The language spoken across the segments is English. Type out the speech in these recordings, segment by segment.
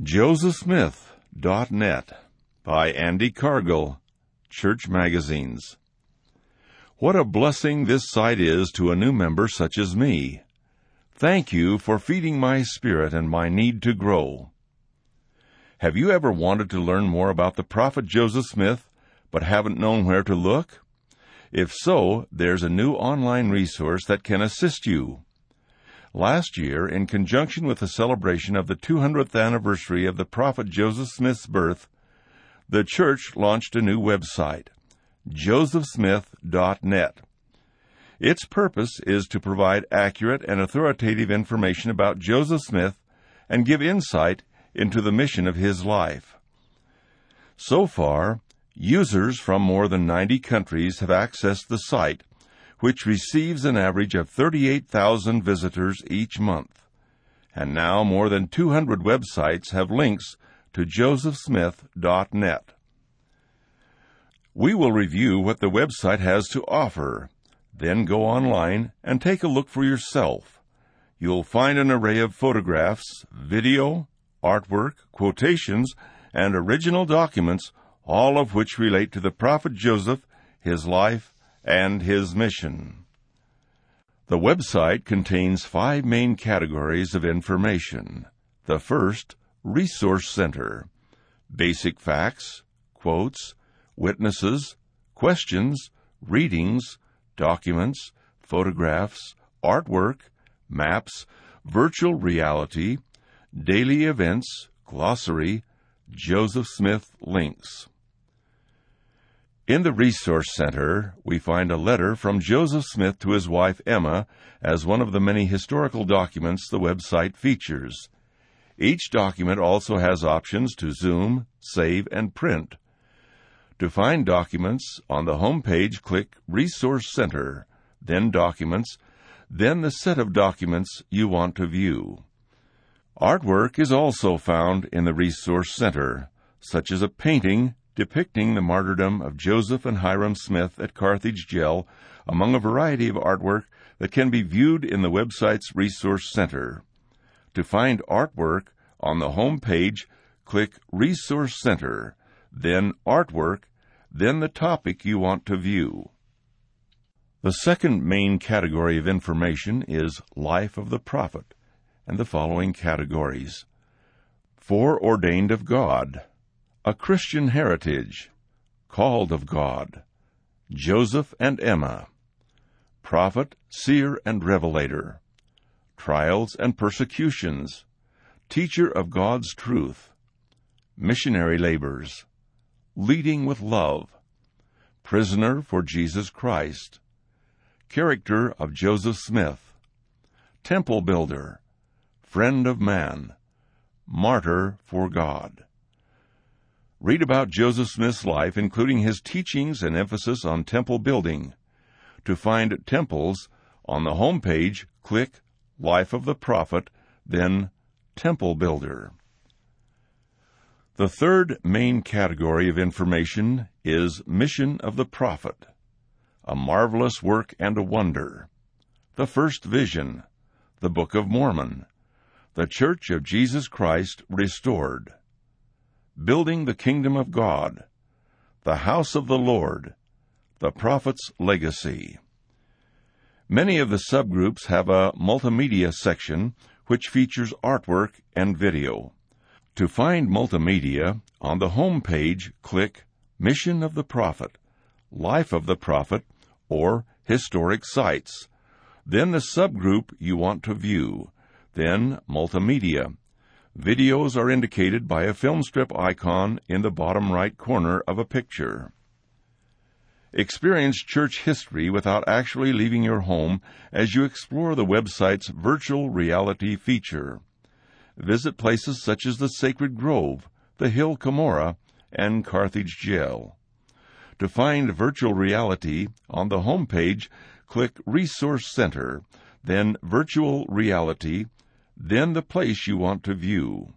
josephsmith.net by Andy Cargill, Church Magazines. What a blessing this site is to a new member such as me. Thank you for feeding my spirit and my need to grow. Have you ever wanted to learn more about the prophet Joseph Smith, but haven't known where to look? If so, there's a new online resource that can assist you. Last year, in conjunction with the celebration of the 200th anniversary of the prophet Joseph Smith's birth, the church launched a new website, josephsmith.net. Its purpose is to provide accurate and authoritative information about Joseph Smith and give insight into the mission of his life. So far, users from more than 90 countries have accessed the site, which receives an average of 38,000 visitors each month. And now more than 200 websites have links to josephsmith.net. We will review what the website has to offer, then go online and take a look for yourself. You'll find an array of photographs, video, artwork, quotations, and original documents, all of which relate to the prophet Joseph, his life, and his mission. The website contains 5 main categories of information. The first, Resource Center. Basic facts, quotes, witnesses, questions, readings, documents, photographs, artwork, maps, virtual reality, daily events, glossary, Joseph Smith links. In the Resource Center, we find a letter from Joseph Smith to his wife Emma as one of the many historical documents the website features. Each document also has options to zoom, save, and print. To find documents, on the home page click Resource Center, then Documents, then the set of documents you want to view. Artwork is also found in the Resource Center, such as a painting depicting the martyrdom of Joseph and Hyrum Smith at Carthage Jail, among a variety of artwork that can be viewed in the website's Resource Center. To find artwork, on the home page, click Resource Center, then Artwork, then the topic you want to view. The second main category of information is Life of the Prophet, and the following categories: Foreordained of God, A Christian Heritage, Called of God, Joseph and Emma, Prophet, Seer, and Revelator, Trials and Persecutions, Teacher of God's Truth, Missionary Labors, Leading with Love, Prisoner for Jesus Christ, Character of Joseph Smith, Temple Builder, Friend of Man, Martyr for God. Read about Joseph Smith's life, including his teachings and emphasis on temple building. To find temples, on the home page, click Life of the Prophet, then Temple Builder. The third main category of information is Mission of the Prophet, A Marvelous Work and a Wonder, The First Vision, The Book of Mormon, The Church of Jesus Christ Restored, Building the Kingdom of God, The House of the Lord, The Prophet's Legacy. Many of the subgroups have a multimedia section which features artwork and video. To find multimedia, on the home page, click Mission of the Prophet, Life of the Prophet, or Historic Sites, then the subgroup you want to view, then Multimedia. Videos are indicated by a film strip icon in the bottom right corner of a picture. Experience church history without actually leaving your home as you explore the website's virtual reality feature. Visit places such as the Sacred Grove, the Hill Cumorah, and Carthage Jail. To find virtual reality, on the home page, click Resource Center, then Virtual Reality, then the place you want to view.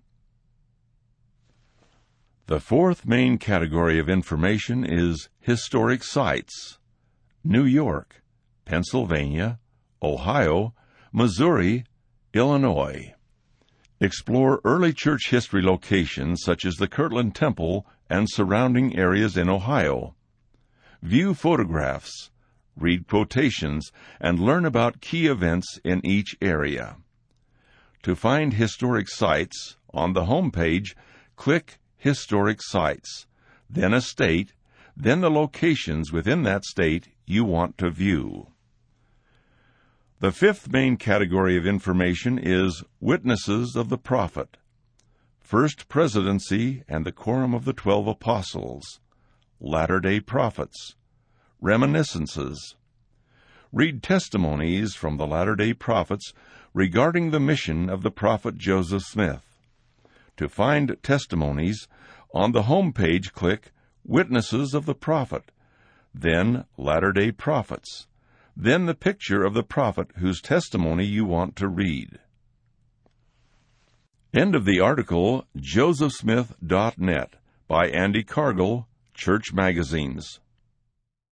The fourth main category of information is Historic Sites: New York, Pennsylvania, Ohio, Missouri, Illinois. Explore early church history locations such as the Kirtland Temple and surrounding areas in Ohio. View photographs, read quotations, and learn about key events in each area. To find historic sites, on the home page, click Historic Sites, then a state, then the locations within that state you want to view. The fifth main category of information is Witnesses of the Prophet, First Presidency and the Quorum of the 12 Apostles, Latter-day Prophets, Reminiscences. Read testimonies from the Latter-day Prophets regarding the mission of the prophet Joseph Smith. To find testimonies, on the home page click Witnesses of the Prophet, then Latter-day Prophets, then the picture of the prophet whose testimony you want to read. End of the article, josephsmith.net, by Andy Cargill, Church Magazines.